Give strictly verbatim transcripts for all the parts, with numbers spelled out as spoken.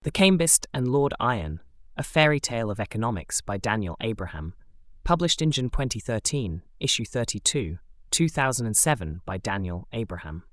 The Cambist and Lord Iron, A Fairy Tale of Economics by Daniel Abraham, published in June twenty thirteen, issue thirty-two, two thousand seven by Daniel Abraham.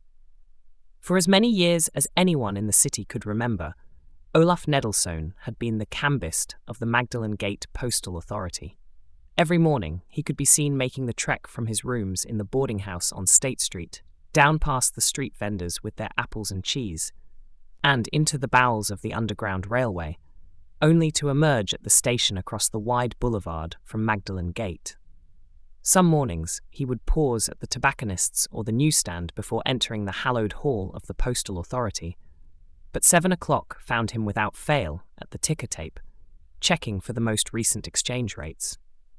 For as many years as anyone in the city could remember, Olaf Nedelsohn had been the Cambist of the Magdalen Gate Postal Authority. Every morning he could be seen making the trek from his rooms in the boarding house on State Street, down past the street vendors with their apples and cheese, and into the bowels of the Underground Railway, only to emerge at the station across the wide boulevard from Magdalen Gate. Some mornings he would pause at the tobacconist's or the newsstand before entering the hallowed hall of the Postal Authority, but seven o'clock found him without fail at the ticker tape, checking for the most recent exchange rates.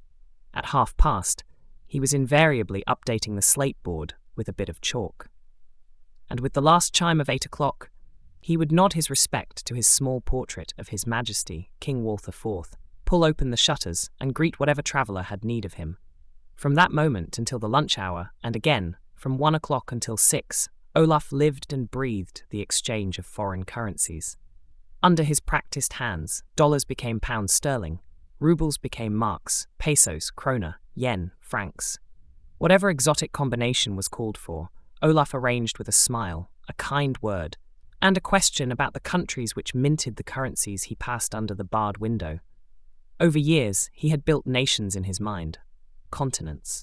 At half past, he was invariably updating the slate board with a bit of chalk. And with the last chime of eight o'clock, he would nod his respect to his small portrait of His Majesty, King Walter the Fourth, pull open the shutters, and greet whatever traveller had need of him. From that moment until the lunch hour, and again, from one o'clock until six, Olaf lived and breathed the exchange of foreign currencies. Under his practiced hands, dollars became pounds sterling, rubles became marks, pesos, krona, yen, francs. Whatever exotic combination was called for, Olaf arranged with a smile, a kind word, and a question about the countries which minted the currencies he passed under the barred window. Over years, he had built nations in his mind, continents.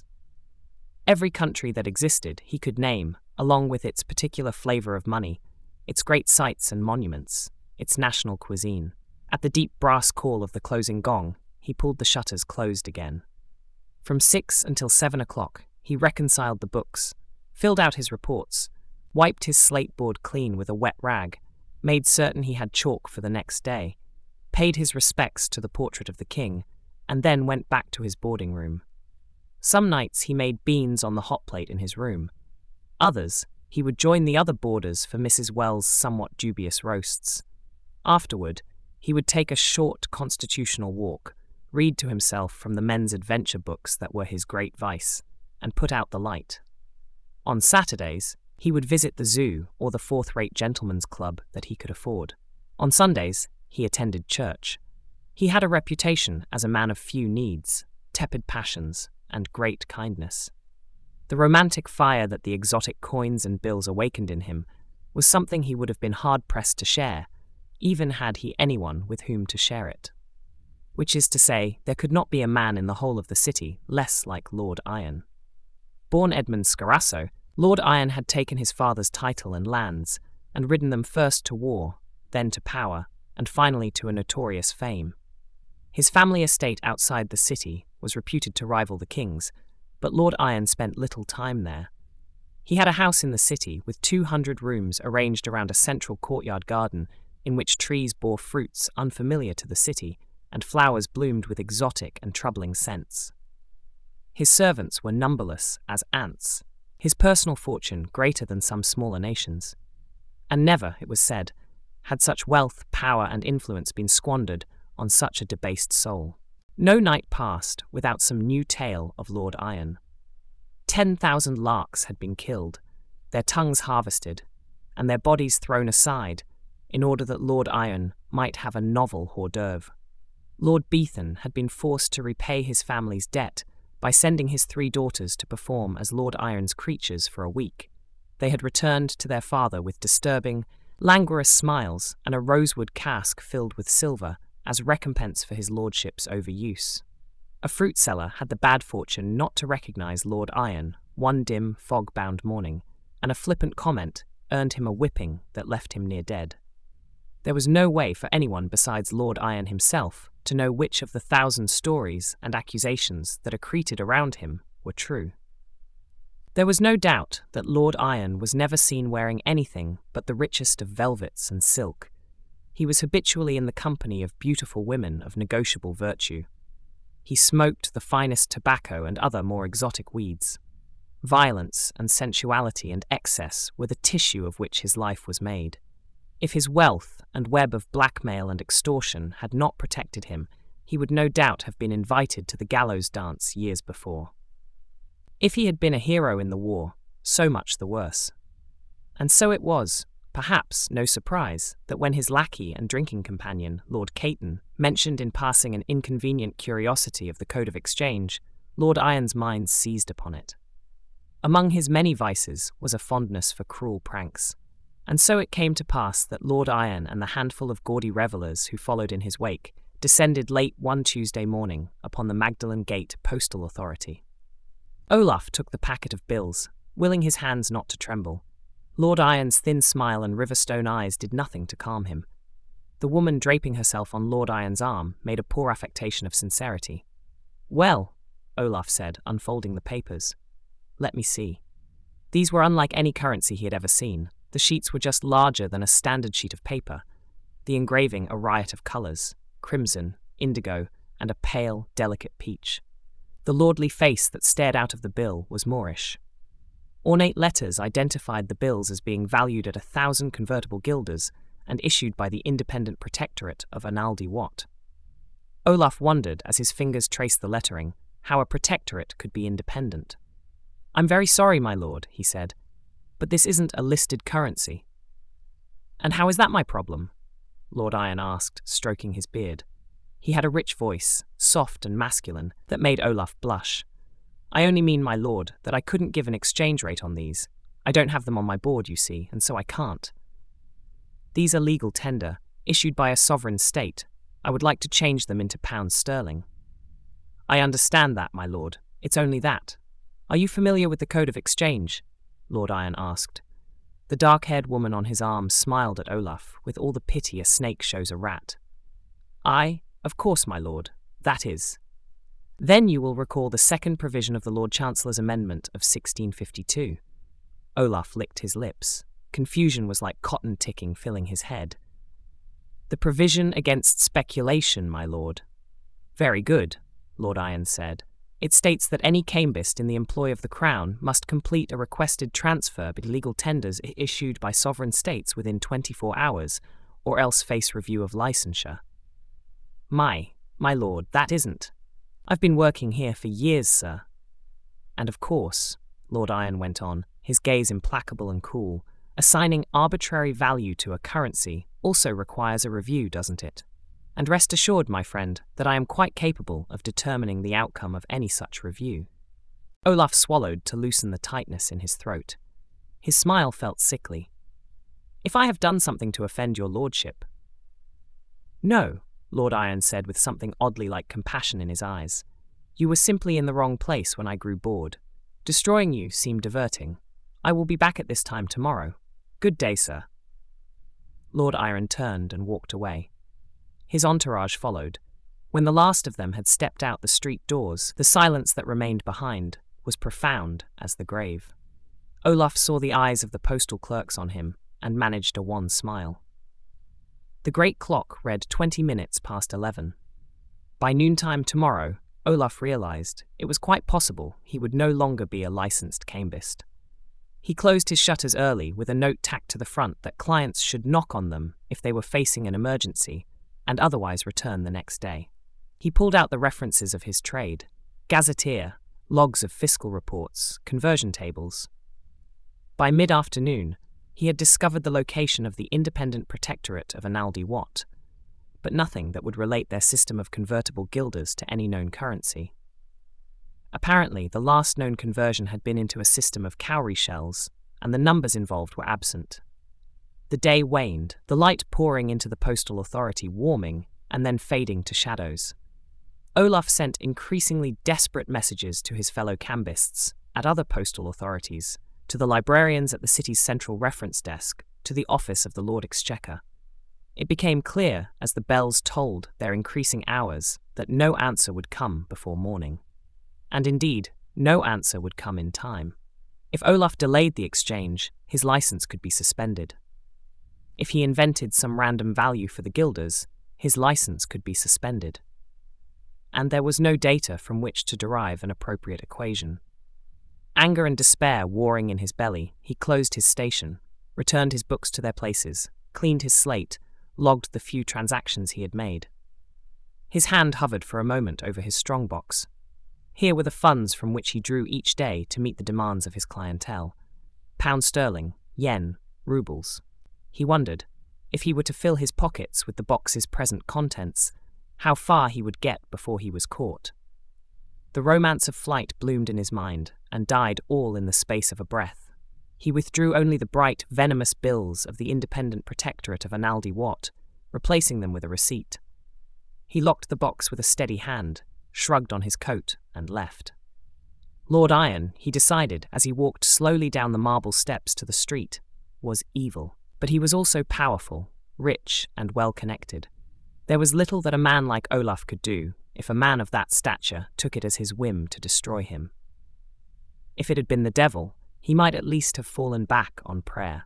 Every country that existed he could name, along with its particular flavour of money, its great sights and monuments, its national cuisine. At the deep brass call of the closing gong, he pulled the shutters closed again. From six until seven o'clock, he reconciled the books, filled out his reports, wiped his slate board clean with a wet rag, made certain he had chalk for the next day, paid his respects to the portrait of the king, and then went back to his boarding room. Some nights he made beans on the hot plate in his room. Others, he would join the other boarders for Missus Wells' somewhat dubious roasts. Afterward, he would take a short constitutional walk, read to himself from the men's adventure books that were his great vice, and put out the light. On Saturdays, he would visit the zoo or the fourth-rate gentlemen's club that he could afford. On Sundays, he attended church. He had a reputation as a man of few needs, tepid passions, and great kindness. The romantic fire that the exotic coins and bills awakened in him was something he would have been hard-pressed to share, even had he anyone with whom to share it. Which is to say, there could not be a man in the whole of the city less like Lord Iron. Born Edmund Scarasso, Lord Iron had taken his father's title and lands, and ridden them first to war, then to power, and finally to a notorious fame. His family estate outside the city was reputed to rival the king's, but Lord Iron spent little time there. He had a house in the city with two hundred rooms arranged around a central courtyard garden in which trees bore fruits unfamiliar to the city, and flowers bloomed with exotic and troubling scents. His servants were numberless as ants, his personal fortune greater than some smaller nations. And never, it was said, had such wealth, power, and influence been squandered on such a debased soul. No night passed without some new tale of Lord Iron. Ten thousand larks had been killed, their tongues harvested, and their bodies thrown aside, in order that Lord Iron might have a novel hors d'oeuvre. Lord Beetham had been forced to repay his family's debt by sending his three daughters to perform as Lord Iron's creatures for a week. They had returned to their father with disturbing, languorous smiles and a rosewood cask filled with silver as recompense for his lordship's overuse. A fruit seller had the bad fortune not to recognise Lord Iron one dim, fog-bound morning, and a flippant comment earned him a whipping that left him near dead. There was no way for anyone besides Lord Iron himself to know which of the thousand stories and accusations that accreted around him were true. There was no doubt that Lord Iron was never seen wearing anything but the richest of velvets and silk. He was habitually in the company of beautiful women of negotiable virtue. He smoked the finest tobacco and other more exotic weeds. Violence and sensuality and excess were the tissue of which his life was made. If his wealth and web of blackmail and extortion had not protected him, he would no doubt have been invited to the gallows dance years before. If he had been a hero in the war, so much the worse. And so it was, perhaps no surprise that when his lackey and drinking companion, Lord Caton, mentioned in passing an inconvenient curiosity of the Code of Exchange, Lord Iron's mind seized upon it. Among his many vices was a fondness for cruel pranks, and so it came to pass that Lord Iron and the handful of gaudy revellers who followed in his wake descended late one Tuesday morning upon the Magdalen Gate Postal Authority. Olaf took the packet of bills, willing his hands not to tremble. Lord Iron's thin smile and riverstone eyes did nothing to calm him. The woman draping herself on Lord Iron's arm made a poor affectation of sincerity. "Well," Olaf said, unfolding the papers. "Let me see." These were unlike any currency he had ever seen. The sheets were just larger than a standard sheet of paper, the engraving a riot of colours, crimson, indigo, and a pale, delicate peach. The lordly face that stared out of the bill was Moorish. Ornate letters identified the bills as being valued at a thousand convertible guilders and issued by the Independent Protectorate of Analdi Watt. Olaf wondered, as his fingers traced the lettering, how a protectorate could be independent. "I'm very sorry, my lord," he said, "but this isn't a listed currency." "And how is that my problem?" Lord Iron asked, stroking his beard. He had a rich voice, soft and masculine, that made Olaf blush. "I only mean, my lord, that I couldn't give an exchange rate on these. I don't have them on my board, you see, and so I can't. These are legal tender, issued by a sovereign state. I would like to change them into pounds sterling." "I understand that, my lord. It's only that. Are you familiar with the Code of Exchange?" Lord Iron asked. The dark-haired woman on his arm smiled at Olaf with all the pity a snake shows a rat. "Aye, of course, my lord. That is. Then you will recall the second provision of the Lord Chancellor's Amendment of sixteen fifty-two. Olaf licked his lips. Confusion was like cotton ticking filling his head. "The provision against speculation, my lord." "Very good," Lord Iron said. "It states that any cambist in the employ of the Crown must complete a requested transfer by legal tenders issued by sovereign states within twenty-four hours, or else face review of licensure." My, my lord, that isn't. I've been working here for years, sir." "And of course," Lord Iron went on, his gaze implacable and cool, "assigning arbitrary value to a currency also requires a review, doesn't it? And rest assured, my friend, that I am quite capable of determining the outcome of any such review." Olaf swallowed to loosen the tightness in his throat. His smile felt sickly. "If I have done something to offend your lordship—" "No," Lord Iron said with something oddly like compassion in his eyes. "You were simply in the wrong place when I grew bored. Destroying you seemed diverting. I will be back at this time tomorrow. Good day, sir." Lord Iron turned and walked away. His entourage followed. When the last of them had stepped out the street doors, the silence that remained behind was profound as the grave. Olaf saw the eyes of the postal clerks on him and managed a wan smile. The great clock read twenty minutes past eleven. By noontime tomorrow, Olaf realized it was quite possible he would no longer be a licensed cambist. He closed his shutters early with a note tacked to the front that clients should knock on them if they were facing an emergency, and otherwise return the next day. He pulled out the references of his trade, gazetteer, logs of fiscal reports, conversion tables. By mid-afternoon, he had discovered the location of the Independent Protectorate of Analdi Watt, but nothing that would relate their system of convertible guilders to any known currency. Apparently, the last known conversion had been into a system of cowrie shells, and the numbers involved were absent. The day waned, the light pouring into the postal authority warming and then fading to shadows. Olaf sent increasingly desperate messages to his fellow cambists, at other postal authorities, to the librarians at the city's central reference desk, to the office of the Lord Exchequer. It became clear, as the bells tolled their increasing hours, that no answer would come before morning. And indeed, no answer would come in time. If Olaf delayed the exchange, his license could be suspended. If he invented some random value for the guilders, his license could be suspended. And there was no data from which to derive an appropriate equation. Anger and despair warring in his belly, he closed his station, returned his books to their places, cleaned his slate, logged the few transactions he had made. His hand hovered for a moment over his strongbox. Here were the funds from which he drew each day to meet the demands of his clientele. Pound sterling, yen, rubles. He wondered, if he were to fill his pockets with the box's present contents, how far he would get before he was caught. The romance of flight bloomed in his mind and died all in the space of a breath. He withdrew only the bright, venomous bills of the Independent Protectorate of Analdi Watt, replacing them with a receipt. He locked the box with a steady hand, shrugged on his coat, and left. Lord Iron, he decided as he walked slowly down the marble steps to the street, was evil, but he was also powerful, rich, and well-connected. There was little that a man like Olaf could do if a man of that stature took it as his whim to destroy him. If it had been the devil, he might at least have fallen back on prayer.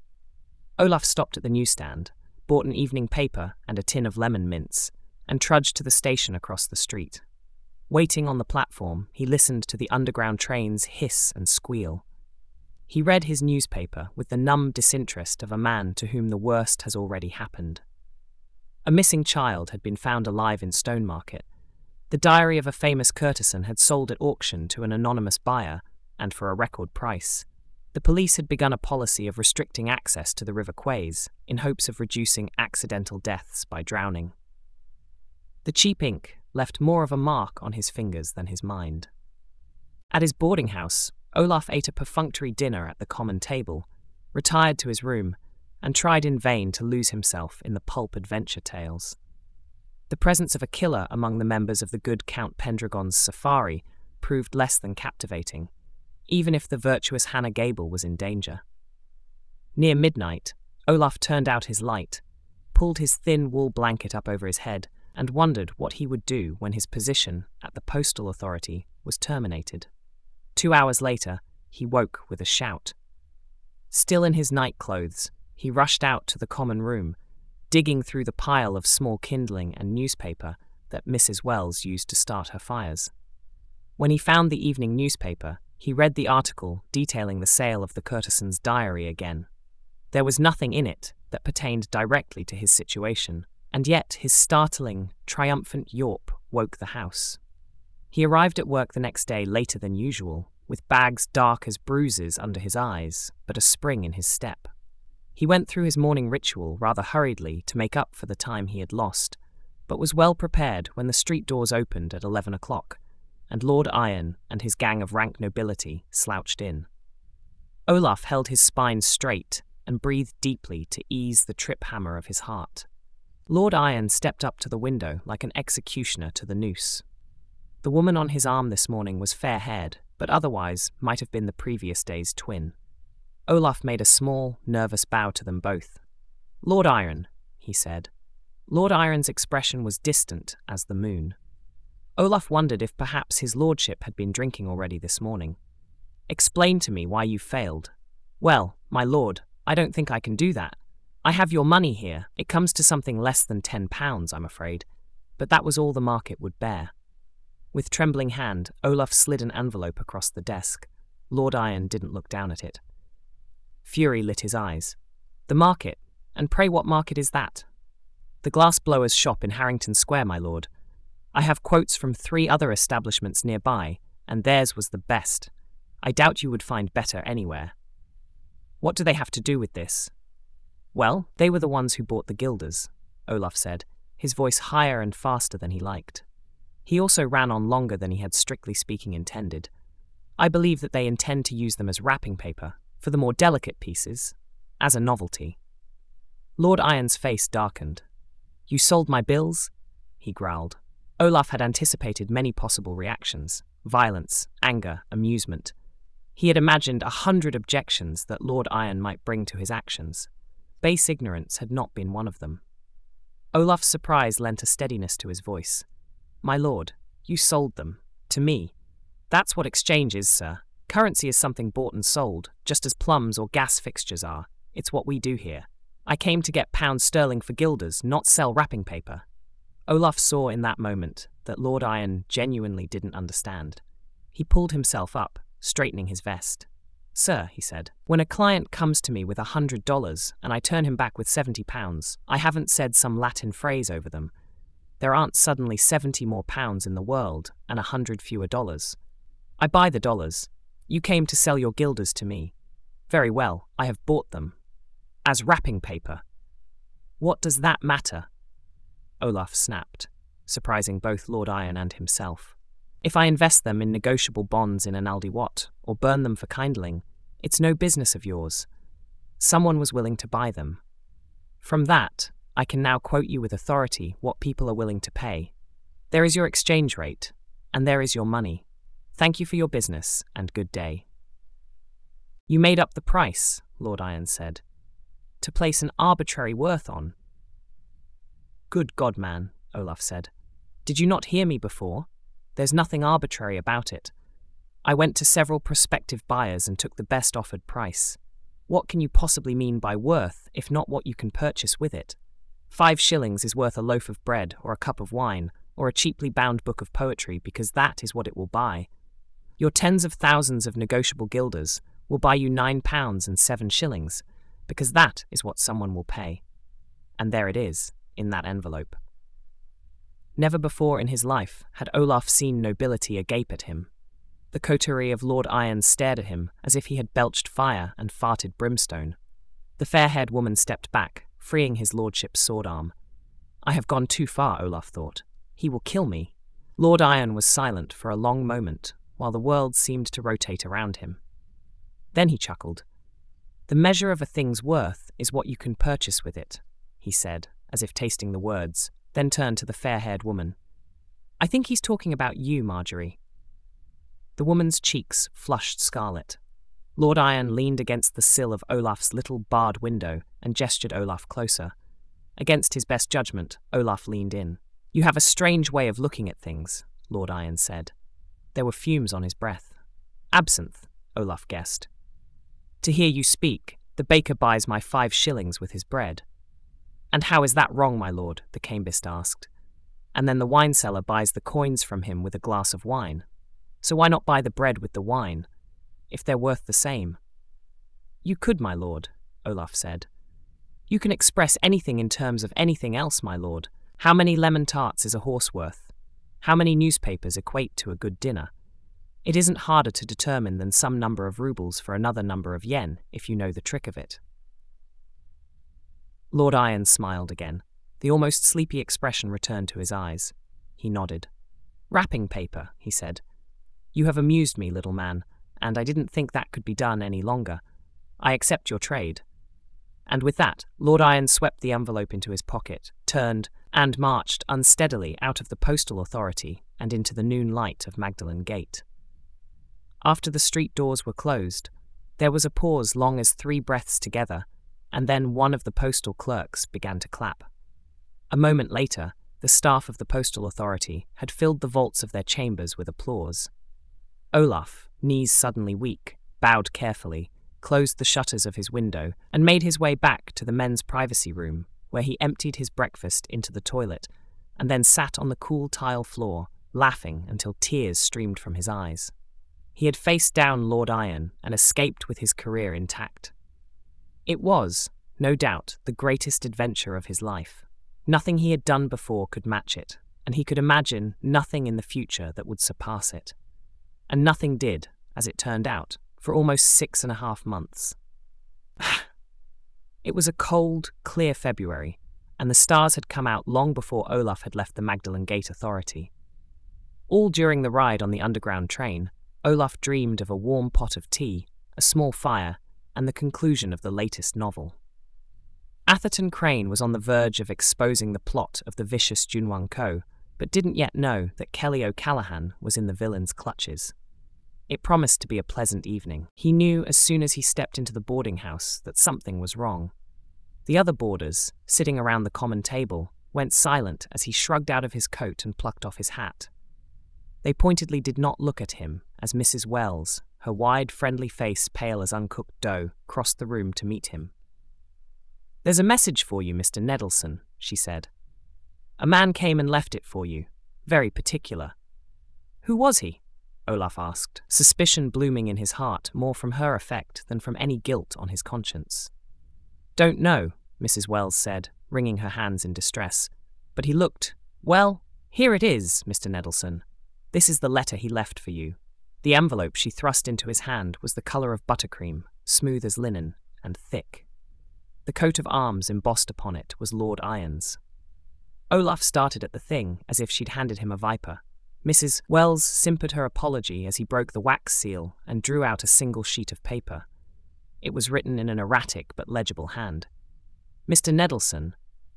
Olaf stopped at the newsstand, bought an evening paper and a tin of lemon mints, and trudged to the station across the street. Waiting on the platform, he listened to the underground trains hiss and squeal. He read his newspaper with the numb disinterest of a man to whom the worst has already happened. A missing child had been found alive in Stonemarket. The diary of a famous courtesan had sold at auction to an anonymous buyer, and for a record price. The police had begun a policy of restricting access to the River Quays in hopes of reducing accidental deaths by drowning. The cheap ink left more of a mark on his fingers than his mind. At his boarding house, Olaf ate a perfunctory dinner at the common table, retired to his room, and tried in vain to lose himself in the pulp adventure tales. The presence of a killer among the members of the good Count Pendragon's safari proved less than captivating, even if the virtuous Hannah Gable was in danger. Near midnight, Olaf turned out his light, pulled his thin wool blanket up over his head, and wondered what he would do when his position at the postal authority was terminated. Two hours later, he woke with a shout. Still in his night clothes, he rushed out to the common room, digging through the pile of small kindling and newspaper that Missus Wells used to start her fires. When he found the evening newspaper, he read the article detailing the sale of the courtesan's diary again. There was nothing in it that pertained directly to his situation, and yet his startling, triumphant yawp woke the house. He arrived at work the next day later than usual, with bags dark as bruises under his eyes, but a spring in his step. He went through his morning ritual rather hurriedly to make up for the time he had lost, but was well prepared when the street doors opened at eleven o'clock, and Lord Iron and his gang of rank nobility slouched in. Olaf held his spine straight and breathed deeply to ease the trip hammer of his heart. Lord Iron stepped up to the window like an executioner to the noose. The woman on his arm this morning was fair-haired, but otherwise might have been the previous day's twin. Olaf made a small, nervous bow to them both. "Lord Iron," he said. Lord Iron's expression was distant as the moon. Olaf wondered if perhaps his lordship had been drinking already this morning. "Explain to me why you failed." "Well, my lord, I don't think I can do that. I have your money here. It comes to something less than ten pounds, I'm afraid." But that was all the market would bear. With trembling hand, Olaf slid an envelope across the desk. Lord Iron didn't look down at it. Fury lit his eyes. "The market? And pray what market is that?" "The glass-blower's shop in Harrington Square, my lord. I have quotes from three other establishments nearby, and theirs was the best. I doubt you would find better anywhere." "What do they have to do with this?" "Well, they were the ones who bought the guilders," Olaf said, his voice higher and faster than he liked. He also ran on longer than he had strictly speaking intended. "I believe that they intend to use them as wrapping paper, for the more delicate pieces, as a novelty." Lord Iron's face darkened. "You sold my bills?" he growled. Olaf had anticipated many possible reactions: violence, anger, amusement. He had imagined a hundred objections that Lord Iron might bring to his actions. Base ignorance had not been one of them. Olaf's surprise lent a steadiness to his voice. "My lord, you sold them. To me. That's what exchange is, sir. Currency is something bought and sold, just as plums or gas fixtures are. It's what we do here. I came to get pounds sterling for guilders, not sell wrapping paper." Olaf saw in that moment that Lord Iron genuinely didn't understand. He pulled himself up, straightening his vest. "Sir," he said, "when a client comes to me with a hundred dollars and I turn him back with seventy pounds, I haven't said some Latin phrase over them. There aren't suddenly seventy more pounds in the world and a hundred fewer dollars. I buy the dollars. You came to sell your guilders to me. Very well, I have bought them." As wrapping paper. What does that matter? Olaf snapped, surprising both Lord Iron and himself. If I invest them in negotiable bonds in Analdi Watt, or burn them for kindling, it's no business of yours. Someone was willing to buy them. From that, I can now quote you with authority what people are willing to pay. There is your exchange rate, and there is your money. Thank you for your business, and good day. You made up the price, Lord Iron said, to place an arbitrary worth on. Good God, man, Olaf said. Did you not hear me before? There's nothing arbitrary about it. I went to several prospective buyers and took the best offered price. What can you possibly mean by worth, if not what you can purchase with it? Five shillings is worth a loaf of bread, or a cup of wine, or a cheaply bound book of poetry, because that is what it will buy. Your tens of thousands of negotiable guilders will buy you nine pounds and seven shillings, because that is what someone will pay. And there it is, in that envelope. Never before in his life had Olaf seen nobility agape at him. The coterie of Lord Iron stared at him as if he had belched fire and farted brimstone. The fair-haired woman stepped back, freeing his lordship's sword arm. I have gone too far, Olaf thought. He will kill me. Lord Iron was silent for a long moment, while the world seemed to rotate around him. Then he chuckled. The measure of a thing's worth is what you can purchase with it, he said, as if tasting the words, then turned to the fair-haired woman. I think he's talking about you, Marjorie. The woman's cheeks flushed scarlet. Lord Iron leaned against the sill of Olaf's little barred window and gestured Olaf closer. Against his best judgment, Olaf leaned in. You have a strange way of looking at things, Lord Iron said. There were fumes on his breath. Absinthe, Olaf guessed. To hear you speak, the baker buys my five shillings with his bread. And how is that wrong, my lord? The cambist asked. And then the wine seller buys the coins from him with a glass of wine. So why not buy the bread with the wine, if they're worth the same? You could, my lord, Olaf said. You can express anything in terms of anything else, my lord. How many lemon tarts is a horse worth? How many newspapers equate to a good dinner? It isn't harder to determine than some number of rubles for another number of yen, if you know the trick of it. Lord Iron smiled again. The almost sleepy expression returned to his eyes. He nodded. Wrapping paper, he said. You have amused me, little man, and I didn't think that could be done any longer. I accept your trade. And with that, Lord Iron swept the envelope into his pocket, turned, and marched unsteadily out of the postal authority and into the noon light of Magdalen Gate. After the street doors were closed, there was a pause long as three breaths together, and then one of the postal clerks began to clap. A moment later, the staff of the postal authority had filled the vaults of their chambers with applause. Olaf, knees suddenly weak, bowed carefully, closed the shutters of his window, and made his way back to the men's privacy room, where he emptied his breakfast into the toilet, and then sat on the cool tile floor, laughing until tears streamed from his eyes. He had faced down Lord Iron and escaped with his career intact. It was, no doubt, the greatest adventure of his life. Nothing he had done before could match it, and he could imagine nothing in the future that would surpass it. And nothing did, as it turned out, for almost six and a half months. It was a cold, clear February, and the stars had come out long before Olaf had left the Magdalen Gate Authority. All during the ride on the underground train, Olaf dreamed of a warm pot of tea, a small fire, and the conclusion of the latest novel. Atherton Crane was on the verge of exposing the plot of the vicious Junwang Ko, but didn't yet know that Kelly O'Callaghan was in the villain's clutches. It promised to be a pleasant evening. He knew as soon as he stepped into the boarding house that something was wrong. The other boarders, sitting around the common table, went silent as he shrugged out of his coat and plucked off his hat. They pointedly did not look at him as Missus Wells, her wide, friendly face pale as uncooked dough, crossed the room to meet him. There's a message for you, Mister Nedelson, she said. A man came and left it for you. Very particular. Who was he? Olaf asked, suspicion blooming in his heart more from her effect than from any guilt on his conscience. Don't know, Missus Wells said, wringing her hands in distress. But he looked, well, here it is, Mister Nedelson. This is the letter he left for you. The envelope she thrust into his hand was the colour of buttercream, smooth as linen, and thick. The coat of arms embossed upon it was Lord Iron's. Olaf started at the thing as if she'd handed him a viper. Missus Wells simpered her apology as he broke the wax seal and drew out a single sheet of paper. It was written in an erratic but legible hand. Mister Nedelson,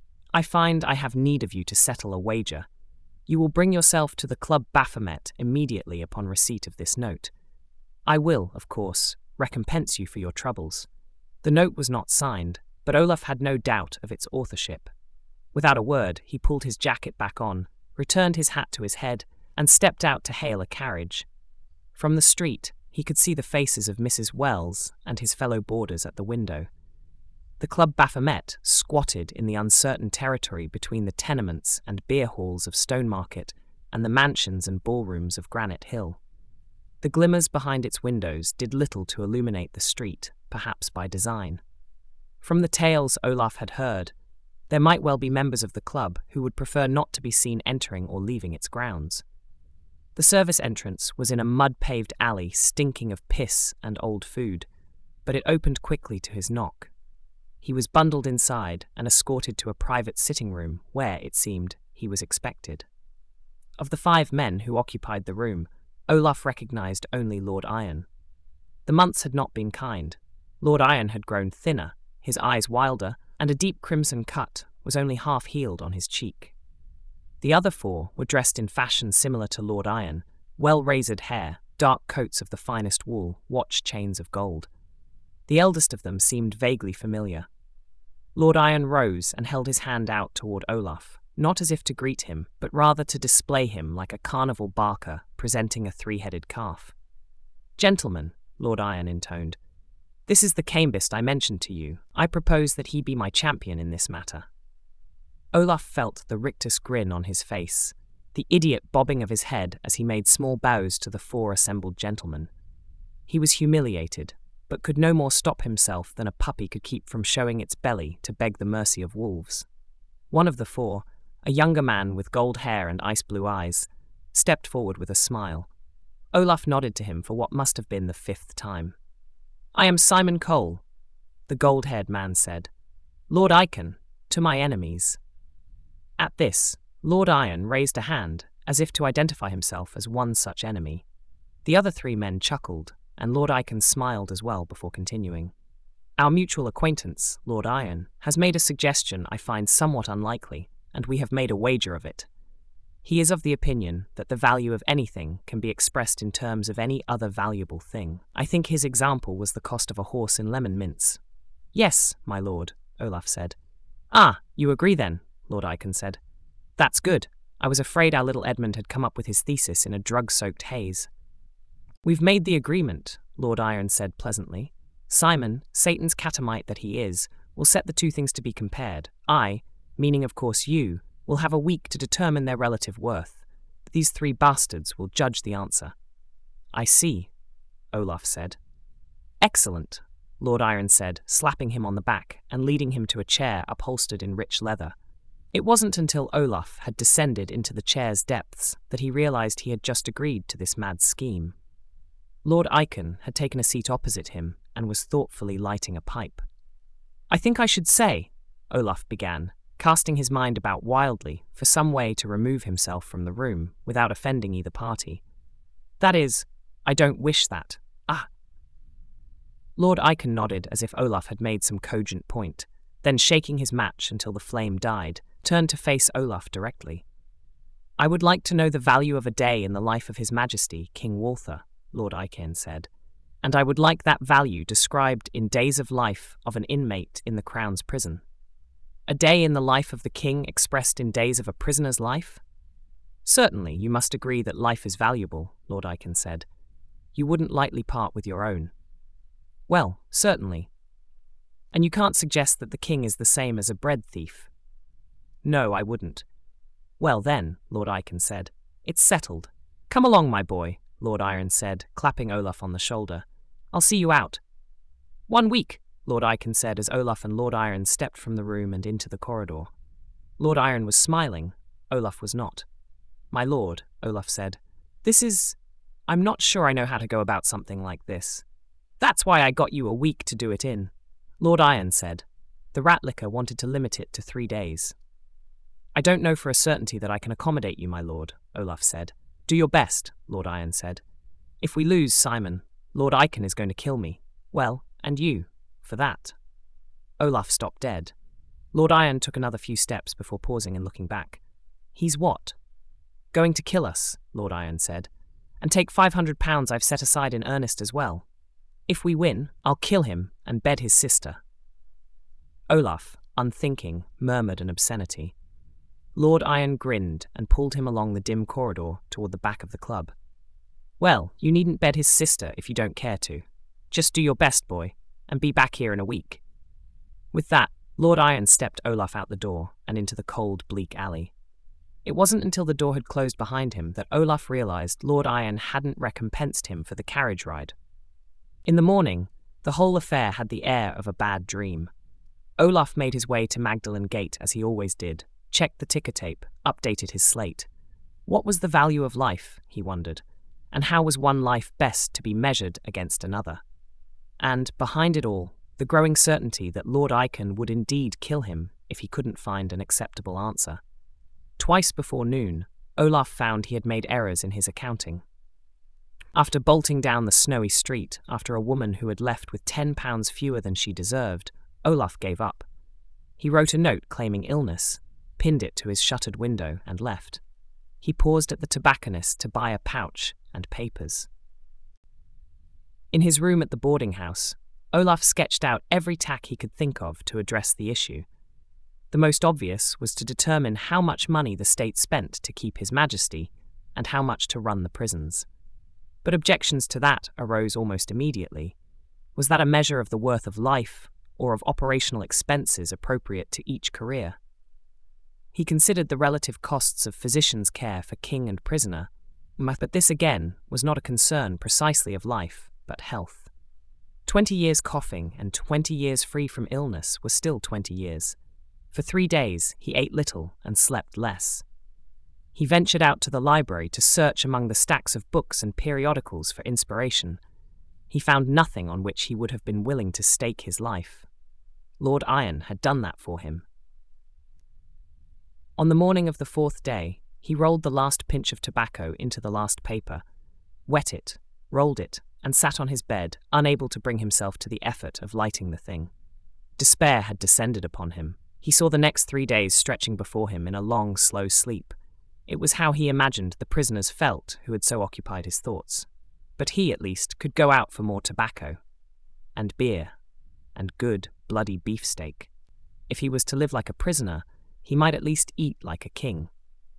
I find I have need of you to settle a wager. You will bring yourself to the Club Baphomet immediately upon receipt of this note. I will, of course, recompense you for your troubles. The note was not signed, but Olaf had no doubt of its authorship. Without a word, he pulled his jacket back on, returned his hat to his head, and stepped out to hail a carriage. From the street, he could see the faces of Missus Wells and his fellow boarders at the window. The Club Baphomet squatted in the uncertain territory between the tenements and beer halls of Stonemarket and the mansions and ballrooms of Granite Hill. The glimmers behind its windows did little to illuminate the street, perhaps by design. From the tales Olaf had heard, there might well be members of the club who would prefer not to be seen entering or leaving its grounds. The service entrance was in a mud-paved alley stinking of piss and old food, but it opened quickly to his knock. He was bundled inside and escorted to a private sitting room where, it seemed, he was expected. Of the five men who occupied the room, Olaf recognized only Lord Iron. The months had not been kind. Lord Iron had grown thinner, his eyes wilder, and a deep crimson cut was only half healed on his cheek. The other four were dressed in fashion similar to Lord Iron, well-razored hair, dark coats of the finest wool, watch chains of gold. The eldest of them seemed vaguely familiar. Lord Iron rose and held his hand out toward Olaf, not as if to greet him, but rather to display him like a carnival barker presenting a three-headed calf. "Gentlemen," Lord Iron intoned, "this is the Cambist I mentioned to you. I propose that he be my champion in this matter." Olaf felt the rictus grin on his face, the idiot bobbing of his head as he made small bows to the four assembled gentlemen. He was humiliated, but could no more stop himself than a puppy could keep from showing its belly to beg the mercy of wolves. One of the four, a younger man with gold hair and ice-blue eyes, stepped forward with a smile. Olaf nodded to him for what must have been the fifth time. "I am Simon Cole," the gold-haired man said. "Lord Icon, to my enemies." At this, Lord Iron raised a hand, as if to identify himself as one such enemy. The other three men chuckled, and Lord Icon smiled as well before continuing. "Our mutual acquaintance, Lord Iron, has made a suggestion I find somewhat unlikely, and we have made a wager of it. He is of the opinion that the value of anything can be expressed in terms of any other valuable thing. I think his example was the cost of a horse in lemon mints." "Yes, my lord," Olaf said. "Ah, you agree then," Lord Icon said. "That's good. I was afraid our little Edmund had come up with his thesis in a drug-soaked haze." "We've made the agreement," Lord Iron said pleasantly. "Simon, Satan's catamite that he is, will set the two things to be compared. I, meaning of course you, will have a week to determine their relative worth. These three bastards will judge the answer." "I see," Olaf said. "Excellent," Lord Iron said, slapping him on the back and leading him to a chair upholstered in rich leather. It wasn't until Olaf had descended into the chair's depths that he realized he had just agreed to this mad scheme. Lord Icon had taken a seat opposite him and was thoughtfully lighting a pipe. "I think I should say," Olaf began, casting his mind about wildly for some way to remove himself from the room without offending either party. "That is, I don't wish that. Ah!" Lord Icon nodded as if Olaf had made some cogent point, then shaking his match until the flame died, turned to face Olaf directly. "I would like to know the value of a day in the life of His Majesty, King Walther," Lord Icon said, "and I would like that value described in days of life of an inmate in the Crown's prison." "A day in the life of the king expressed in days of a prisoner's life?" "Certainly, you must agree that life is valuable," Lord Icon said. "You wouldn't lightly part with your own." "Well, certainly. And you can't suggest that the king is the same as a bread thief?" "No, I wouldn't." "Well then," Lord Icon said, "it's settled. Come along, my boy," Lord Iron said, clapping Olaf on the shoulder. "I'll see you out." "One week," Lord Icon said as Olaf and Lord Iron stepped from the room and into the corridor. Lord Iron was smiling, Olaf was not. "My lord," Olaf said, "this is... I'm not sure I know how to go about something like this." "That's why I got you a week to do it in," Lord Iron said. The Ratlicker wanted to limit it to three days. "I don't know for a certainty that I can accommodate you, my lord," Olaf said. "Do your best," Lord Iron said. "If we lose Simon, Lord Eichen is going to kill me. Well, and you, for that." Olaf stopped dead. Lord Iron took another few steps before pausing and looking back. "He's what?" "Going to kill us," Lord Iron said, "and take five hundred pounds I've set aside in earnest as well. If we win, I'll kill him and bed his sister." Olaf, unthinking, murmured an obscenity. Lord Iron grinned and pulled him along the dim corridor toward the back of the club. "Well, you needn't bed his sister if you don't care to. Just do your best, boy, and be back here in a week." With that, Lord Iron stepped Olaf out the door and into the cold, bleak alley. It wasn't until the door had closed behind him that Olaf realized Lord Iron hadn't recompensed him for the carriage ride. In the morning, the whole affair had the air of a bad dream. Olaf made his way to Magdalen Gate as he always did, checked the ticker tape, updated his slate. What was the value of life, he wondered, and how was one life best to be measured against another? And, behind it all, the growing certainty that Lord Eichen would indeed kill him if he couldn't find an acceptable answer. Twice before noon, Olaf found he had made errors in his accounting. After bolting down the snowy street after a woman who had left with ten pounds fewer than she deserved, Olaf gave up. He wrote a note claiming illness, pinned it to his shuttered window, and left. He paused at the tobacconist to buy a pouch and papers. In his room at the boarding house, Olaf sketched out every tack he could think of to address the issue. The most obvious was to determine how much money the state spent to keep His Majesty and how much to run the prisons. But objections to that arose almost immediately. Was that a measure of the worth of life or of operational expenses appropriate to each career? He considered the relative costs of physician's care for king and prisoner, but this again was not a concern precisely of life, but health. Twenty years coughing and twenty years free from illness was still twenty years. For three days he ate little and slept less. He ventured out to the library to search among the stacks of books and periodicals for inspiration. He found nothing on which he would have been willing to stake his life. Lord Iron had done that for him. On the morning of the fourth day, he rolled the last pinch of tobacco into the last paper, wet it, rolled it, and sat on his bed, unable to bring himself to the effort of lighting the thing. Despair had descended upon him. He saw the next three days stretching before him in a long, slow sleep. It was how he imagined the prisoners felt who had so occupied his thoughts. But he, at least, could go out for more tobacco, and beer, and good, bloody beefsteak. If he was to live like a prisoner, he might at least eat like a king.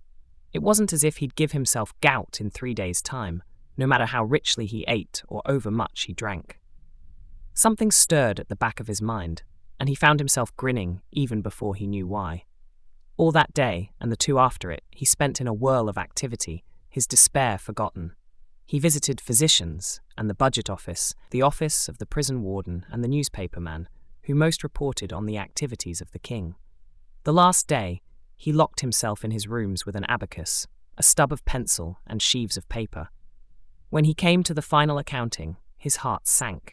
It wasn't as if he'd give himself gout in three days' time, no matter how richly he ate or overmuch he drank. Something stirred at the back of his mind, and he found himself grinning even before he knew why. All that day, and the two after it, he spent in a whirl of activity, his despair forgotten. He visited physicians and the budget office, the office of the prison warden and the newspaper man, who most reported on the activities of the king. The last day, he locked himself in his rooms with an abacus, a stub of pencil, and sheaves of paper. When he came to the final accounting, his heart sank.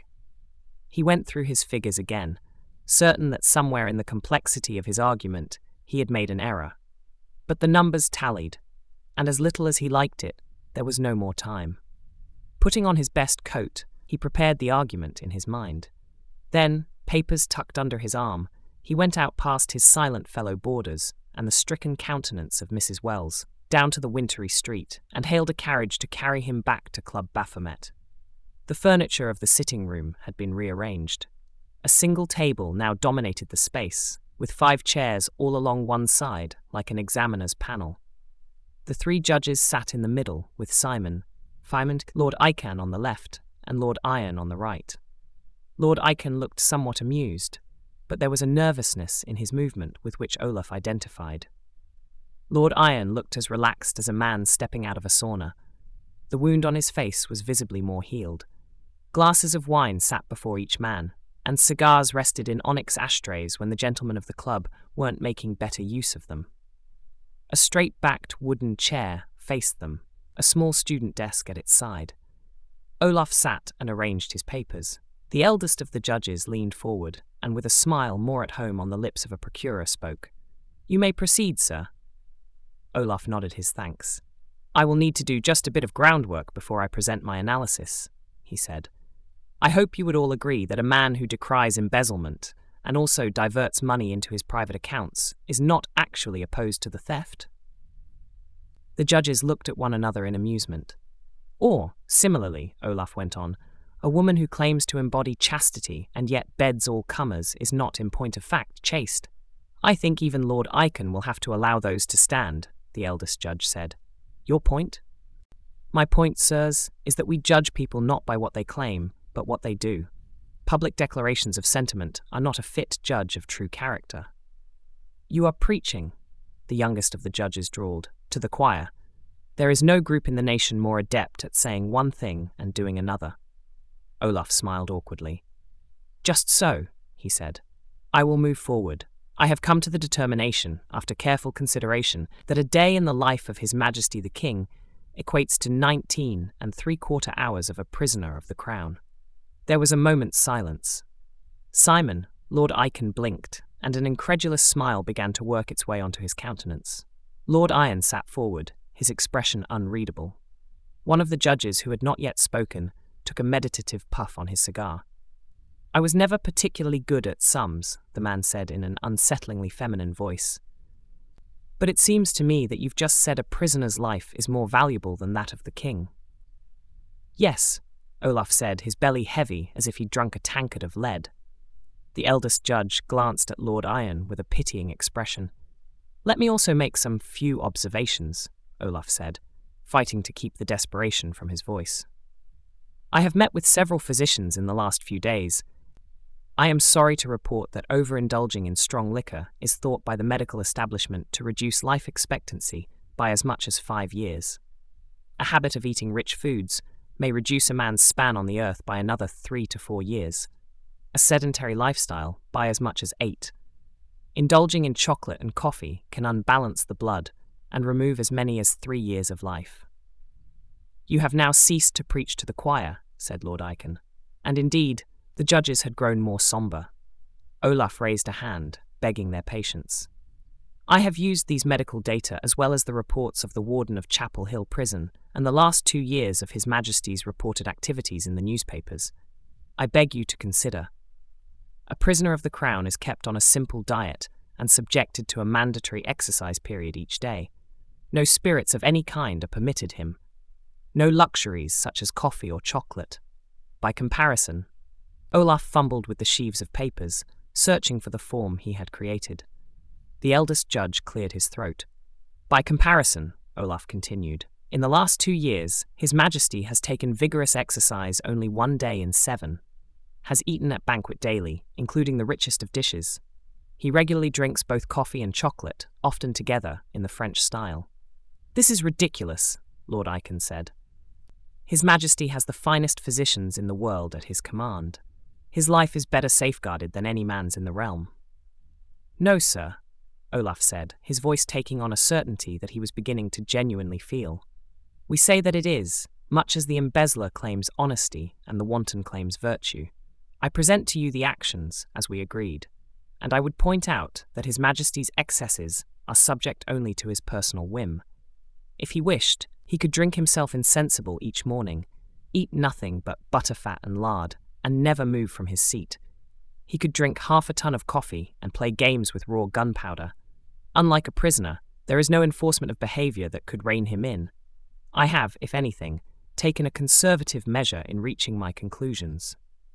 He went through his figures again, certain that somewhere in the complexity of his argument he had made an error. But the numbers tallied, and as little as he liked it, there was no more time. Putting on his best coat, he prepared the argument in his mind. Then, papers tucked under his arm, he went out past his silent fellow boarders and the stricken countenance of Missus Wells, down to the wintry street, and hailed a carriage to carry him back to Club Baphomet. The furniture of the sitting room had been rearranged. A single table now dominated the space, with five chairs all along one side, like an examiner's panel. The three judges sat in the middle, with Simon, Simon, Lord Eichen on the left, and Lord Iron on the right. Lord Eichen looked somewhat amused, but there was a nervousness in his movement with which Olaf identified. Lord Iron looked as relaxed as a man stepping out of a sauna. The wound on his face was visibly more healed. Glasses of wine sat before each man, and cigars rested in onyx ashtrays when the gentlemen of the club weren't making better use of them. A straight-backed wooden chair faced them, a small student desk at its side. Olaf sat and arranged his papers. The eldest of the judges leaned forward, and with a smile more at home on the lips of a procurer spoke. "You may proceed, sir." Olaf nodded his thanks. "I will need to do just a bit of groundwork before I present my analysis," he said. "I hope you would all agree that a man who decries embezzlement and also diverts money into his private accounts is not actually opposed to the theft." The judges looked at one another in amusement. "Or, similarly," Olaf went on, "a woman who claims to embody chastity and yet beds all comers is not in point of fact chaste. I think even Lord Icon will have to allow those to stand," the eldest judge said. "Your point?" "My point, sirs, is that we judge people not by what they claim, but what they do. Public declarations of sentiment are not a fit judge of true character." "You are preaching," the youngest of the judges drawled, "to the choir. There is no group in the nation more adept at saying one thing and doing another." Olaf smiled awkwardly. "Just so," he said. "I will move forward. I have come to the determination, after careful consideration, that a day in the life of His Majesty the King equates to nineteen and three-quarter hours of a prisoner of the crown." There was a moment's silence. Simon, Lord Icon, blinked, and an incredulous smile began to work its way onto his countenance. Lord Iron sat forward, his expression unreadable. One of the judges, who had not yet spoken, took a meditative puff on his cigar. "I was never particularly good at sums," the man said in an unsettlingly feminine voice. "But it seems to me that you've just said a prisoner's life is more valuable than that of the king." "Yes," Olaf said, his belly heavy as if he'd drunk a tankard of lead. The eldest judge glanced at Lord Iron with a pitying expression. "Let me also make some few observations," Olaf said, fighting to keep the desperation from his voice. "I have met with several physicians in the last few days. I am sorry to report that overindulging in strong liquor is thought by the medical establishment to reduce life expectancy by as much as five years. A habit of eating rich foods may reduce a man's span on the earth by another three to four years. A sedentary lifestyle by as much as eight. Indulging in chocolate and coffee can unbalance the blood and remove as many as three years of life." "You have now ceased to preach to the choir," said Lord Icon. And indeed, the judges had grown more sombre. Olaf raised a hand, begging their patience. "I have used these medical data as well as the reports of the warden of Chapel Hill Prison and the last two years of His Majesty's reported activities in the newspapers. I beg you to consider. A prisoner of the crown is kept on a simple diet and subjected to a mandatory exercise period each day. No spirits of any kind are permitted him. No luxuries such as coffee or chocolate. By comparison," Olaf fumbled with the sheaves of papers, searching for the form he had created. The eldest judge cleared his throat. "By comparison," Olaf continued, "in the last two years, His Majesty has taken vigorous exercise only one day in seven, has eaten at banquet daily, including the richest of dishes. He regularly drinks both coffee and chocolate, often together, in the French style." "This is ridiculous," Lord Icon said. "His Majesty has the finest physicians in the world at his command. His life is better safeguarded than any man's in the realm." "No, sir," Olaf said, his voice taking on a certainty that he was beginning to genuinely feel. "We say that it is, much as the embezzler claims honesty and the wanton claims virtue. I present to you the actions, as we agreed, and I would point out that His Majesty's excesses are subject only to his personal whim. If he wished, he could drink himself insensible each morning, eat nothing but butterfat and lard, and never move from his seat. He could drink half a ton of coffee and play games with raw gunpowder. Unlike a prisoner, there is no enforcement of behaviour that could rein him in. I have, if anything, taken a conservative measure in reaching my conclusions."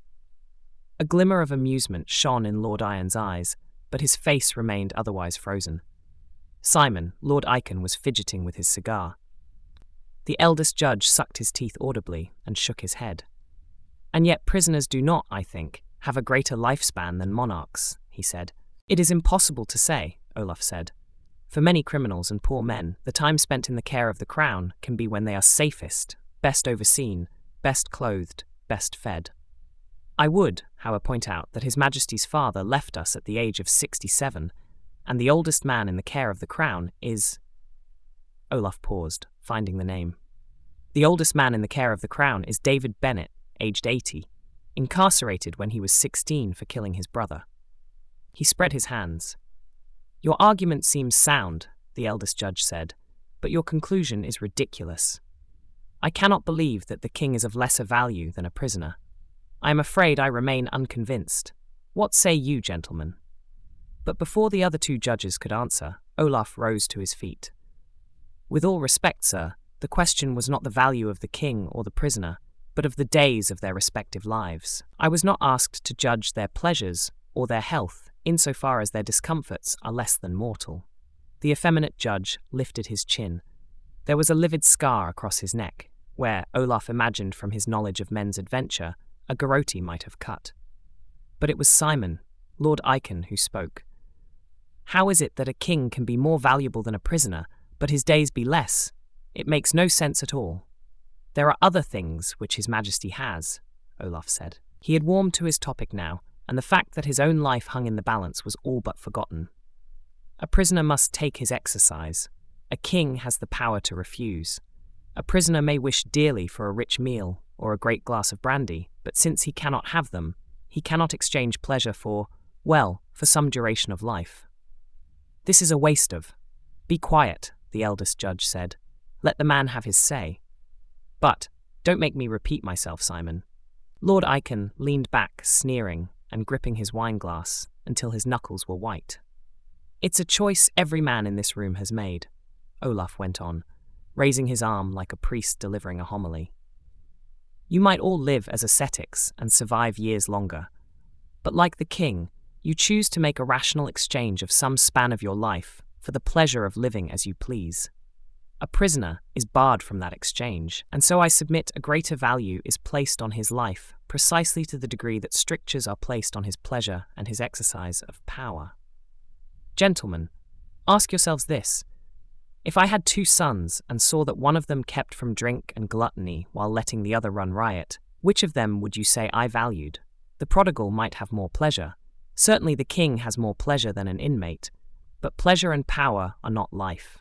A glimmer of amusement shone in Lord Iron's eyes, but his face remained otherwise frozen. Simon, Lord Icon, was fidgeting with his cigar. The eldest judge sucked his teeth audibly and shook his head. "And yet prisoners do not, I think, have a greater lifespan than monarchs," he said. "It is impossible to say," Olaf said. "For many criminals and poor men, the time spent in the care of the crown can be when they are safest, best overseen, best clothed, best fed. I would, however, point out that His Majesty's father left us at the age of sixty-seven, and the oldest man in the care of the crown is—" Olaf paused, finding the name. "The oldest man in the care of the crown is David Bennet, aged eighty, incarcerated when he was sixteen for killing his brother." He spread his hands. Your argument seems sound, the eldest judge said, but your conclusion is ridiculous. I cannot believe that the king is of lesser value than a prisoner. I am afraid I remain unconvinced. What say you, gentlemen? But before the other two judges could answer, Olaf rose to his feet. With all respect, sir, the question was not the value of the king or the prisoner, but of the days of their respective lives. I was not asked to judge their pleasures or their health, insofar as their discomforts are less than mortal. The effeminate judge lifted his chin. There was a livid scar across his neck, where, Olaf imagined from his knowledge of men's adventure, a garrote might have cut. But it was Simon, Lord Eichen, who spoke. How is it that a king can be more valuable than a prisoner, but his days be less? It makes no sense at all. There are other things which His Majesty has, Olaf said. He had warmed to his topic now, and the fact that his own life hung in the balance was all but forgotten. A prisoner must take his exercise. A king has the power to refuse. A prisoner may wish dearly for a rich meal or a great glass of brandy, but since he cannot have them, he cannot exchange pleasure for, well, for some duration of life. This is a waste of. Be quiet, the eldest judge said. Let the man have his say. But, don't make me repeat myself, Simon. Lord Eichen leaned back, sneering, and gripping his wineglass until his knuckles were white. It's a choice every man in this room has made, Olaf went on, raising his arm like a priest delivering a homily. You might all live as ascetics and survive years longer, but like the king, you choose to make a rational exchange of some span of your life for the pleasure of living as you please. A prisoner is barred from that exchange, and so I submit a greater value is placed on his life, precisely to the degree that strictures are placed on his pleasure and his exercise of power. Gentlemen, ask yourselves this. If I had two sons and saw that one of them kept from drink and gluttony while letting the other run riot, which of them would you say I valued? The prodigal might have more pleasure. Certainly the king has more pleasure than an inmate, but pleasure and power are not life.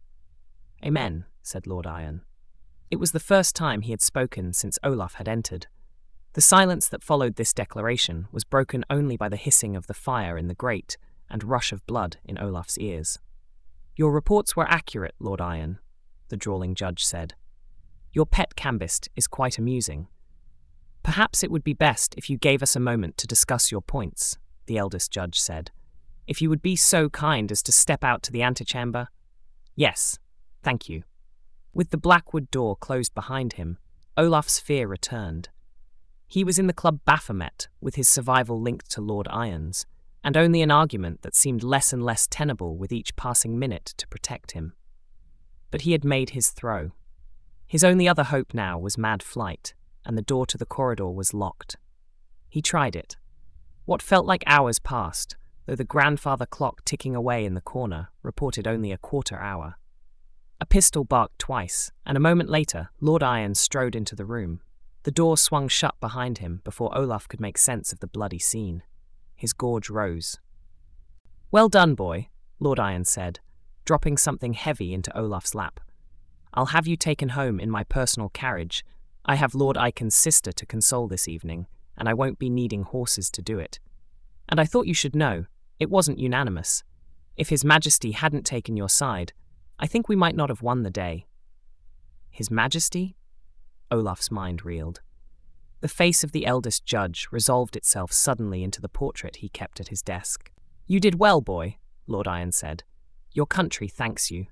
Amen, said Lord Eichen. It was the first time he had spoken since Olaf had entered. The silence that followed this declaration was broken only by the hissing of the fire in the grate and rush of blood in Olaf's ears. Your reports were accurate, Lord Eichen, the drawling judge said. Your pet cambist is quite amusing. Perhaps it would be best if you gave us a moment to discuss your points, the eldest judge said. If you would be so kind as to step out to the antechamber. Yes, thank you. With the blackwood door closed behind him, Olaf's fear returned. He was in the Club Baphomet, with his survival linked to Lord Eichen's, and only an argument that seemed less and less tenable with each passing minute to protect him. But he had made his throw. His only other hope now was mad flight, and the door to the corridor was locked. He tried it. What felt like hours passed, though the grandfather clock ticking away in the corner reported only a quarter hour. A pistol barked twice, and a moment later Lord Eichen strode into the room. The door swung shut behind him before Olaf could make sense of the bloody scene. His gorge rose. Well done, boy, Lord Eichen said, dropping something heavy into Olaf's lap. I'll have you taken home in my personal carriage. I have Lord Eichen's sister to console this evening, and I won't be needing horses to do it. And I thought you should know, it wasn't unanimous. If His Majesty hadn't taken your side, I think we might not have won the day. His Majesty? Olaf's mind reeled. The face of the eldest judge resolved itself suddenly into the portrait he kept at his desk. You did well, boy, Lord Eichen said. Your country thanks you.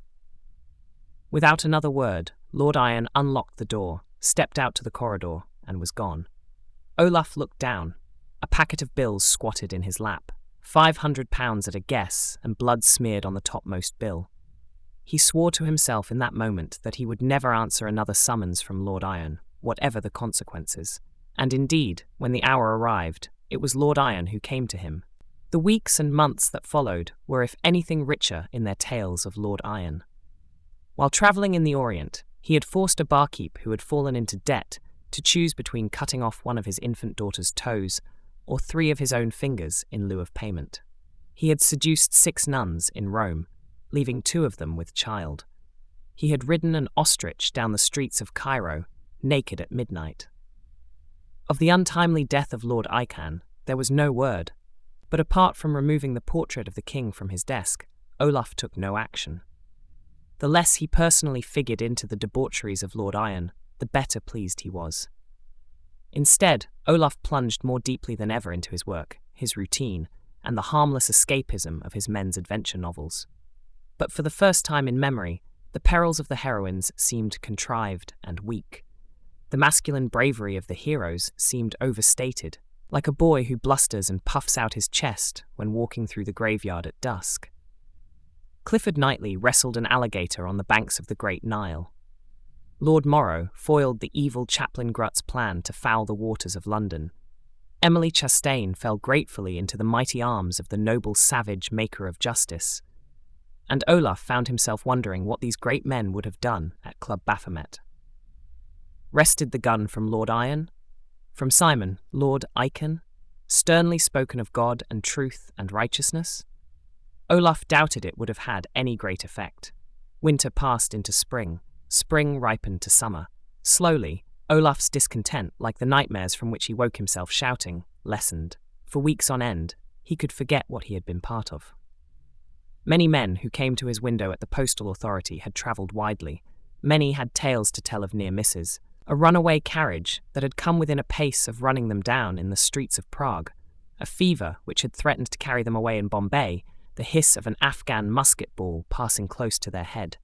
Without another word, Lord Eichen unlocked the door, stepped out to the corridor, and was gone. Olaf looked down. A packet of bills squatted in his lap. Five hundred pounds at a guess, and blood smeared on the topmost bill. He swore to himself in that moment that he would never answer another summons from Lord Eichen, whatever the consequences. And indeed, when the hour arrived, it was Lord Eichen who came to him. The weeks and months that followed were if anything richer in their tales of Lord Eichen. While travelling in the Orient, he had forced a barkeep who had fallen into debt to choose between cutting off one of his infant daughter's toes or three of his own fingers in lieu of payment. He had seduced six nuns in Rome, leaving two of them with child. He had ridden an ostrich down the streets of Cairo, naked at midnight. Of the untimely death of Lord Eichen, there was no word. But apart from removing the portrait of the king from his desk, Olaf took no action. The less he personally figured into the debaucheries of Lord Iron, the better pleased he was. Instead, Olaf plunged more deeply than ever into his work, his routine, and the harmless escapism of his men's adventure novels. But for the first time in memory, the perils of the heroines seemed contrived and weak. The masculine bravery of the heroes seemed overstated, like a boy who blusters and puffs out his chest when walking through the graveyard at dusk. Clifford Knightley wrestled an alligator on the banks of the Great Nile. Lord Morrow foiled the evil Chaplain Grut's plan to foul the waters of London. Emily Chastain fell gratefully into the mighty arms of the noble savage maker of justice. And Olaf found himself wondering what these great men would have done at Club Baphomet. Wrested the gun from Lord Iron? From Simon, Lord Icon, sternly spoken of God and truth and righteousness? Olaf doubted it would have had any great effect. Winter passed into spring, spring ripened to summer. Slowly, Olaf's discontent, like the nightmares from which he woke himself shouting, lessened. For weeks on end, he could forget what he had been part of. Many men who came to his window at the postal authority had travelled widely. Many had tales to tell of near misses. A runaway carriage that had come within a pace of running them down in the streets of Prague, a fever which had threatened to carry them away in Bombay, the hiss of an Afghan musket ball passing close to their head.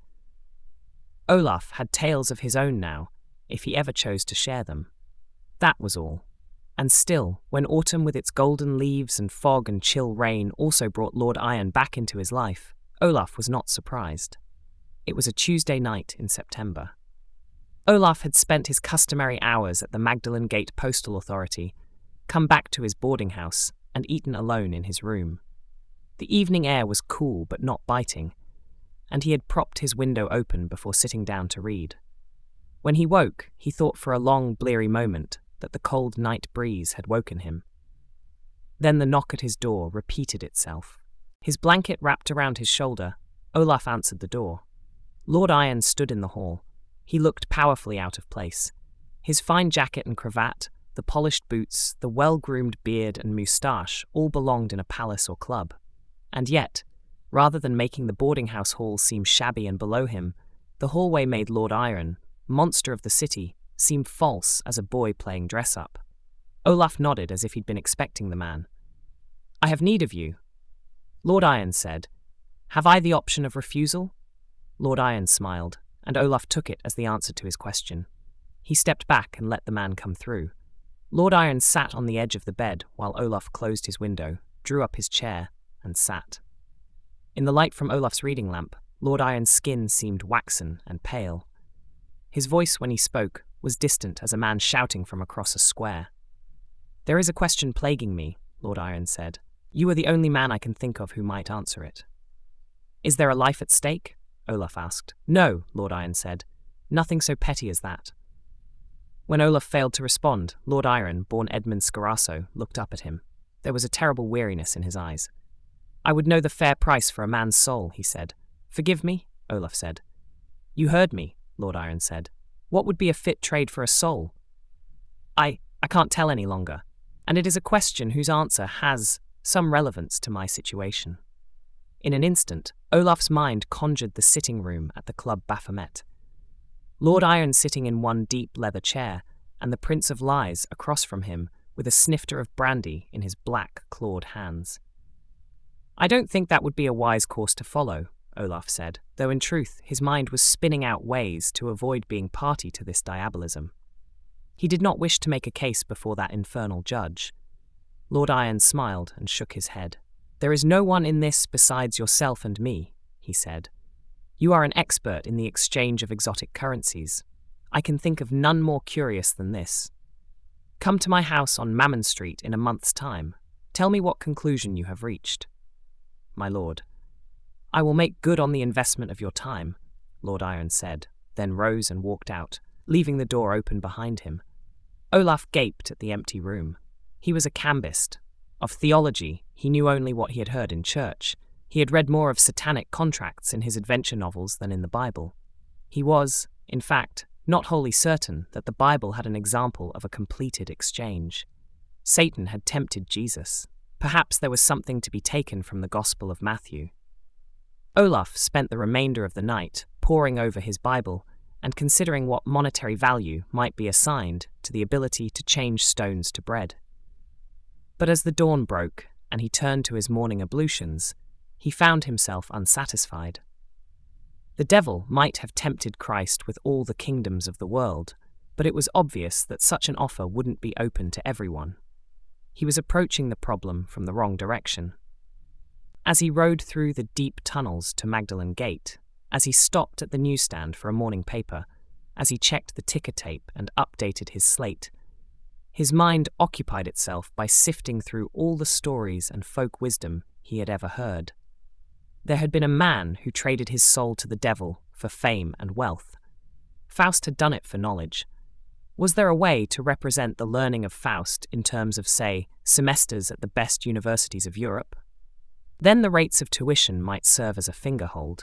Olaf had tales of his own now, if he ever chose to share them. That was all. And still, when autumn with its golden leaves and fog and chill rain also brought Lord Iron back into his life, Olaf was not surprised. It was a Tuesday night in September. Olaf had spent his customary hours at the Magdalen Gate Postal Authority, come back to his boarding house, and eaten alone in his room. The evening air was cool but not biting, and he had propped his window open before sitting down to read. When he woke, he thought for a long, bleary moment that the cold night breeze had woken him. Then the knock at his door repeated itself. His blanket wrapped around his shoulder, Olaf answered the door. Lord Iron stood in the hall. He looked powerfully out of place. His fine jacket and cravat, the polished boots, the well-groomed beard and moustache all belonged in a palace or club. And yet, rather than making the boarding-house hall seem shabby and below him, the hallway made Lord Iron, monster of the city, seem false as a boy playing dress-up. Olaf nodded as if he'd been expecting the man. "I have need of you." Lord Iron said, "Have I the option of refusal?" Lord Iron smiled, and Olaf took it as the answer to his question. He stepped back and let the man come through. Lord Iron sat on the edge of the bed while Olaf closed his window, drew up his chair, and sat. In the light from Olaf's reading lamp, Lord Iron's skin seemed waxen and pale. His voice, when he spoke, was distant as a man shouting from across a square. "There is a question plaguing me," Lord Iron said. "You are the only man I can think of who might answer it." "Is there a life at stake?" Olaf asked. "No," Lord Iron said. "Nothing so petty as that." When Olaf failed to respond, Lord Iron, born Edmund Scarasso, looked up at him. There was a terrible weariness in his eyes. "I would know the fair price for a man's soul," he said. "Forgive me," Olaf said. "You heard me," Lord Iron said. "What would be a fit trade for a soul?" I, I can't tell any longer, and it is a question whose answer has some relevance to my situation." In an instant, Olaf's mind conjured the sitting room at the Club Baphomet. Lord Iron sitting in one deep leather chair, and the Prince of Lies across from him with a snifter of brandy in his black, clawed hands. "I don't think that would be a wise course to follow," Olaf said, though in truth his mind was spinning out ways to avoid being party to this diabolism. He did not wish to make a case before that infernal judge. Lord Iron smiled and shook his head. "There is no one in this besides yourself and me," he said. "You are an expert in the exchange of exotic currencies. I can think of none more curious than this. Come to my house on Mammon Street in a month's time. Tell me what conclusion you have reached." "My lord." "I will make good on the investment of your time," Lord Iron said, then rose and walked out, leaving the door open behind him. Olaf gaped at the empty room. He was a cambist. Of theology, he knew only what he had heard in church. He had read more of satanic contracts in his adventure novels than in the Bible. He was, in fact, not wholly certain that the Bible had an example of a completed exchange. Satan had tempted Jesus. Perhaps there was something to be taken from the Gospel of Matthew. Olaf spent the remainder of the night poring over his Bible and considering what monetary value might be assigned to the ability to change stones to bread. But as the dawn broke and he turned to his morning ablutions, he found himself unsatisfied. The devil might have tempted Christ with all the kingdoms of the world, but it was obvious that such an offer wouldn't be open to everyone. He was approaching the problem from the wrong direction. As he rode through the deep tunnels to Magdalen Gate, as he stopped at the newsstand for a morning paper, as he checked the ticker tape and updated his slate, his mind occupied itself by sifting through all the stories and folk wisdom he had ever heard. There had been a man who traded his soul to the devil for fame and wealth. Faust had done it for knowledge. Was there a way to represent the learning of Faust in terms of, say, semesters at the best universities of Europe? Then the rates of tuition might serve as a fingerhold.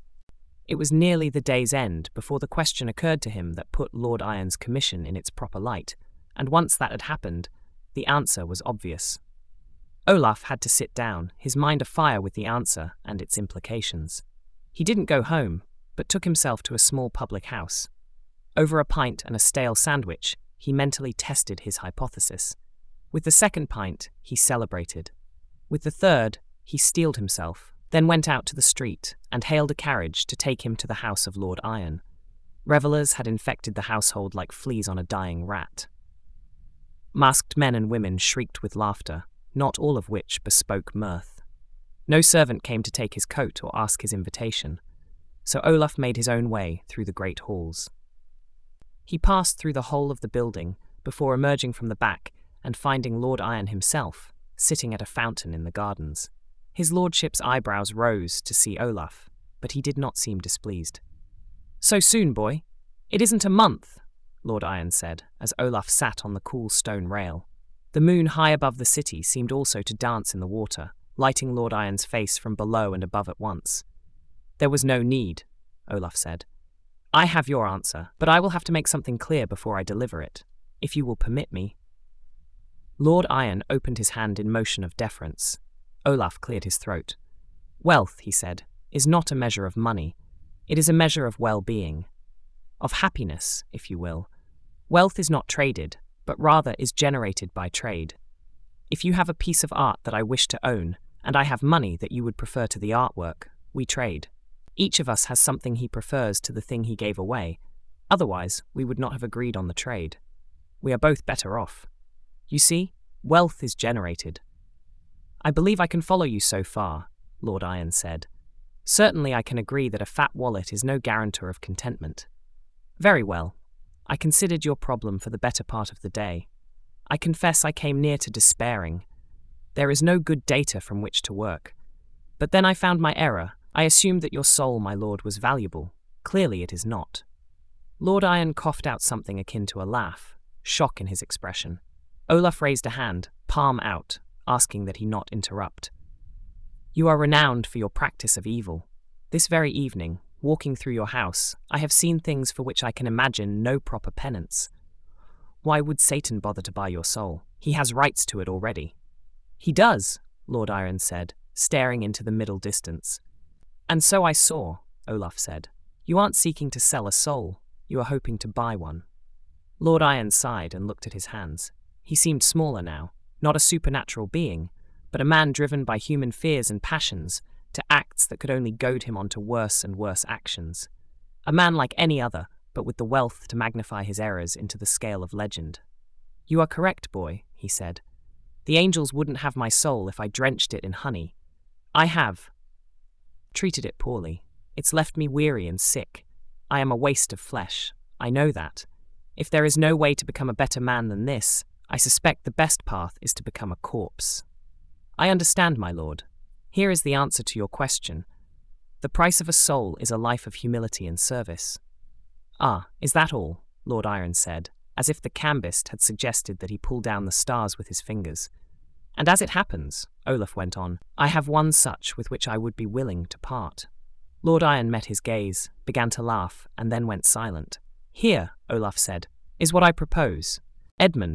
It was nearly the day's end before the question occurred to him that put Lord Iron's commission in its proper light, and once that had happened, the answer was obvious. Olaf had to sit down, his mind afire with the answer and its implications. He didn't go home, but took himself to a small public house. Over a pint and a stale sandwich, he mentally tested his hypothesis. With the second pint, he celebrated. With the third, he steeled himself, then went out to the street and hailed a carriage to take him to the house of Lord Iron. Revellers had infected the household like fleas on a dying rat. Masked men and women shrieked with laughter, not all of which bespoke mirth. No servant came to take his coat or ask his invitation, so Olaf made his own way through the great halls. He passed through the whole of the building before emerging from the back and finding Lord Iron himself, sitting at a fountain in the gardens. His lordship's eyebrows rose to see Olaf, but he did not seem displeased. "So soon, boy? It isn't a month," Lord Iron said, as Olaf sat on the cool stone rail. The moon high above the city seemed also to dance in the water, lighting Lord Iron's face from below and above at once. "There was no need," Olaf said. "I have your answer, but I will have to make something clear before I deliver it, if you will permit me." Lord Iron opened his hand in motion of deference. Olaf cleared his throat. "Wealth," he said, "is not a measure of money. It is a measure of well-being. Of happiness, if you will. Wealth is not traded, but rather is generated by trade. If you have a piece of art that I wish to own, and I have money that you would prefer to the artwork, we trade. Each of us has something he prefers to the thing he gave away. Otherwise, we would not have agreed on the trade. We are both better off. You see, wealth is generated." "I believe I can follow you so far," Lord Iron said. "Certainly I can agree that a fat wallet is no guarantor of contentment. Very well. I considered your problem for the better part of the day. I confess I came near to despairing. There is no good data from which to work. But then I found my error. I assumed that your soul, my lord, was valuable. Clearly it is not." Lord Iron coughed out something akin to a laugh, shock in his expression. Olaf raised a hand, palm out, asking that he not interrupt. "You are renowned for your practice of evil. This very evening, walking through your house, I have seen things for which I can imagine no proper penance. Why would Satan bother to buy your soul? He has rights to it already." "He does," Lord Iron said, staring into the middle distance. "And so I saw," Olaf said. "You aren't seeking to sell a soul, you are hoping to buy one." Lord Iron sighed and looked at his hands. He seemed smaller now, not a supernatural being, but a man driven by human fears and passions to acts that could only goad him on to worse and worse actions. A man like any other, but with the wealth to magnify his errors into the scale of legend. "You are correct, boy," he said. "The angels wouldn't have my soul if I drenched it in honey. I have treated it poorly. It's left me weary and sick. I am a waste of flesh. I know that. If there is no way to become a better man than this, I suspect the best path is to become a corpse." "I understand, my lord. Here is the answer to your question. The price of a soul is a life of humility and service." "Ah, is that all?" Lord Iron said, as if the cambist had suggested that he pull down the stars with his fingers. "And as it happens," Olaf went on, "I have one such with which I would be willing to part." Lord Iron met his gaze, began to laugh, and then went silent. "Here," Olaf said, "is what I propose. Edmund,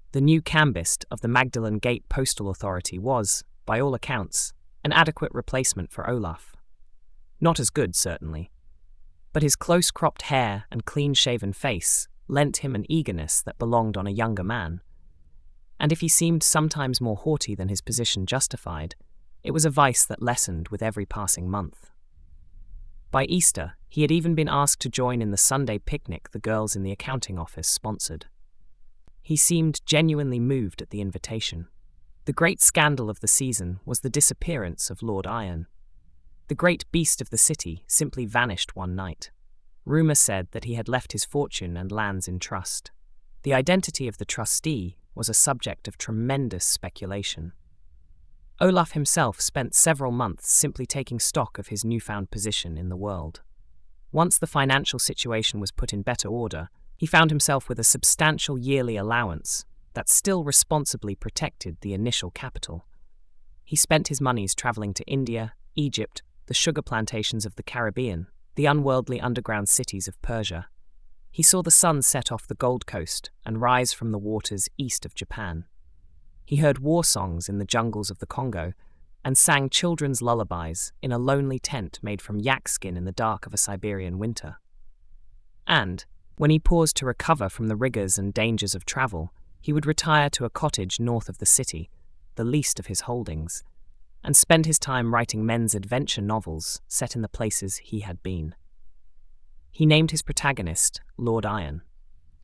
The new Cambist of the Magdalen Gate Postal Authority was, by all accounts, an adequate replacement for Olaf. Not as good, certainly, but his close-cropped hair and clean-shaven face lent him an eagerness that belonged on a younger man, and if he seemed sometimes more haughty than his position justified, it was a vice that lessened with every passing month. By Easter, he had even been asked to join in the Sunday picnic the girls in the accounting office sponsored. He seemed genuinely moved at the invitation. The great scandal of the season was the disappearance of Lord Iron. The great beast of the city simply vanished one night. Rumour said that he had left his fortune and lands in trust. The identity of the trustee was a subject of tremendous speculation. Olaf himself spent several months simply taking stock of his newfound position in the world. Once the financial situation was put in better order, he found himself with a substantial yearly allowance that still responsibly protected the initial capital. He spent his moneys travelling to India, Egypt, the sugar plantations of the Caribbean, the unworldly underground cities of Persia. He saw the sun set off the Gold Coast and rise from the waters east of Japan. He heard war songs in the jungles of the Congo and sang children's lullabies in a lonely tent made from yak skin in the dark of a Siberian winter. And, when he paused to recover from the rigours and dangers of travel, he would retire to a cottage north of the city, the least of his holdings, and spend his time writing men's adventure novels set in the places he had been. He named his protagonist Lord Iron.